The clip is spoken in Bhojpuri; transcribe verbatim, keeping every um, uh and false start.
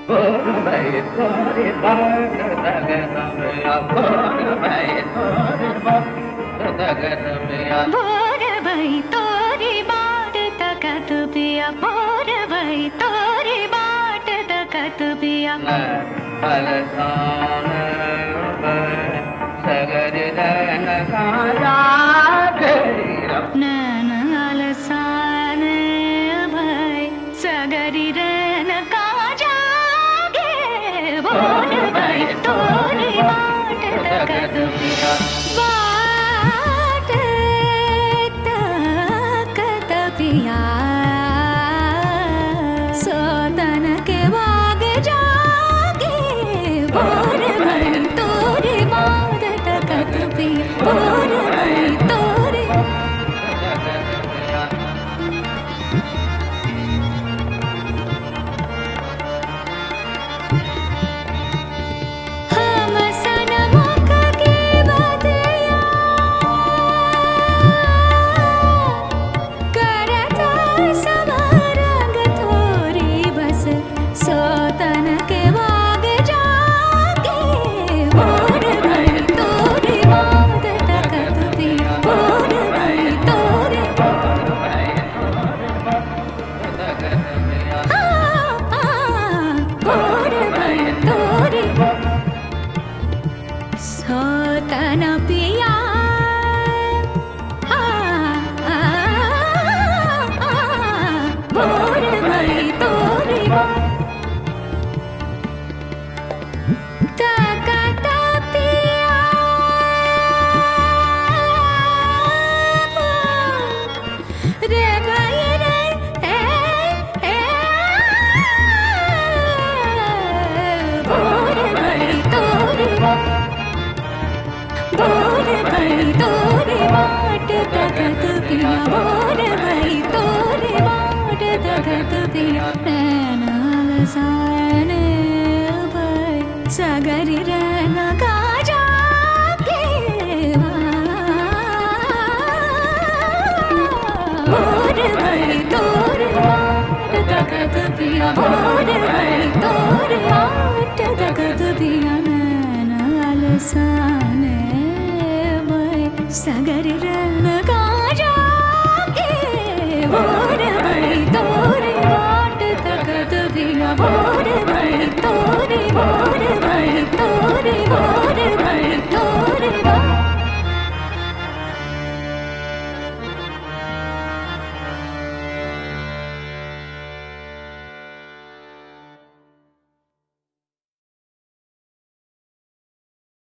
भोर भई तोरी बाट तकत पिया भोर भई तोरी बाट तकत पिया नैन अलसान भई सगरी रैन का जागे भोर भई तोरी बाट तकत पिया पिया सोतन के बाग जागे भोर भई तोरे बाट तकत पिया भोर भई तोरे हम सनमुख के बदया समरंग थोरी बस सोतन के बाग जागे भोर भई तोरे बाट तकत पिया भोर भई तोरे भोर भई तोरे सोतन पिया भोर भई तोरे तकत पिया रे गई रे ए भोर भई तोरे भोर भई तोरे बाट तकत पिया भोर भई तोरे तकत पिया नैन अलसान भई सगरी रैन का जागे भोर भई तोरे बाट तकत पिया भोर भई तोरे बाट तकत पिया नैन अलसान भई सगरी रैन का जागे भोर भई तोरे बाट तकत पिया भोर भई तोरे भोर भई तोरे भोर